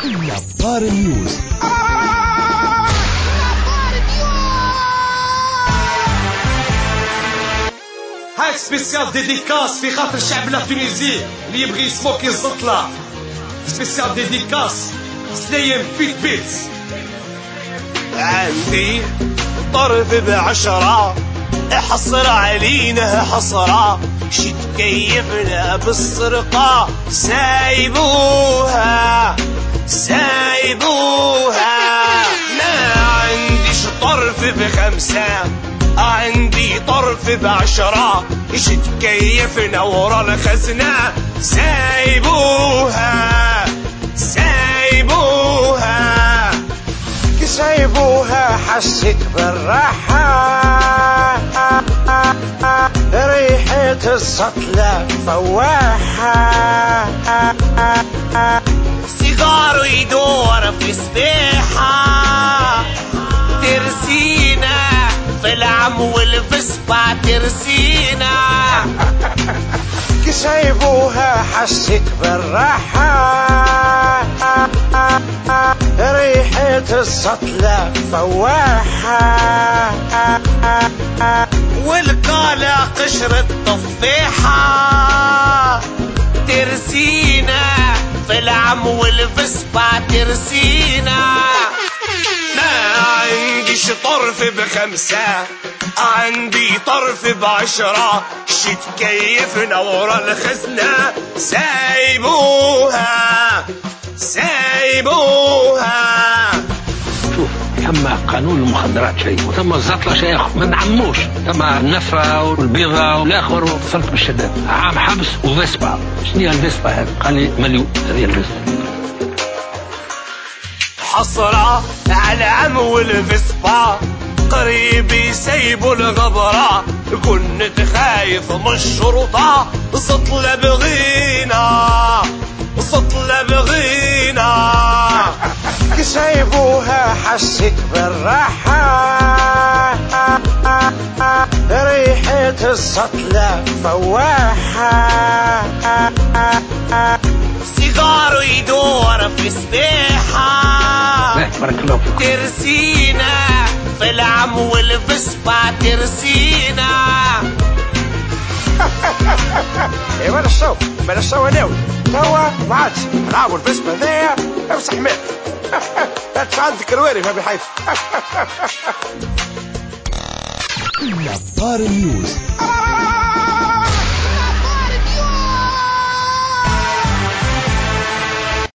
نظار نيوز. هاك سبيسيال ديديكاس في خاطر الشعب التونسي اللي يبغي يسموك يزطلا. سبيسيال ديديكاس سليم فيت بيتس. عندي طرف ب10 حصر علينا حصرة، شي تكيفنا بالسرقة سايبوها ما عنديش طرف ب5، عندي طرف ب10، شي تكيفنا ورا الخزنة سايبوها سايبوها. حسيت بالراحة، ريحة السطلة فواحة، سيجارو يدور في سبيحة، ترسينا في العم والفسبة ترسينا. سايبوها حسيت بالراحة، ريحة السطلة فواحة، والقالة قشر التفاحة ترسينا في العم والفسبة ترسينا. ما عنديش طرف ب5، عندي طرف ب10، شي تكيفنا ورا الخزنة سايبوها. شوف، ثم قانون المخدرات شيء، وثم الزطلة شيء، ما نعموش. ثم النفرة والبيضة والآخر، واتصلت بالشداد عام حبس وفيسبا. شنو هي الفيسبا هذه؟ قال لي مليون. هذه الفيسبا حصرة على عم والفيسبا، قريب يسيبوا الغبرة، كنت خايف من الشرطة. سطلة بغينا سايبوها حسيت بالراحة، ريحة السطلة فواحة، سيجارو يدور في سبيحة، ترسينا في العم والفسبة ترسينا. بلاش سوا ناوي توا ما عادش نلعبوا الفسبة ذايا امسح مات. لا عندك الواري في بحيث. نظار نيوز.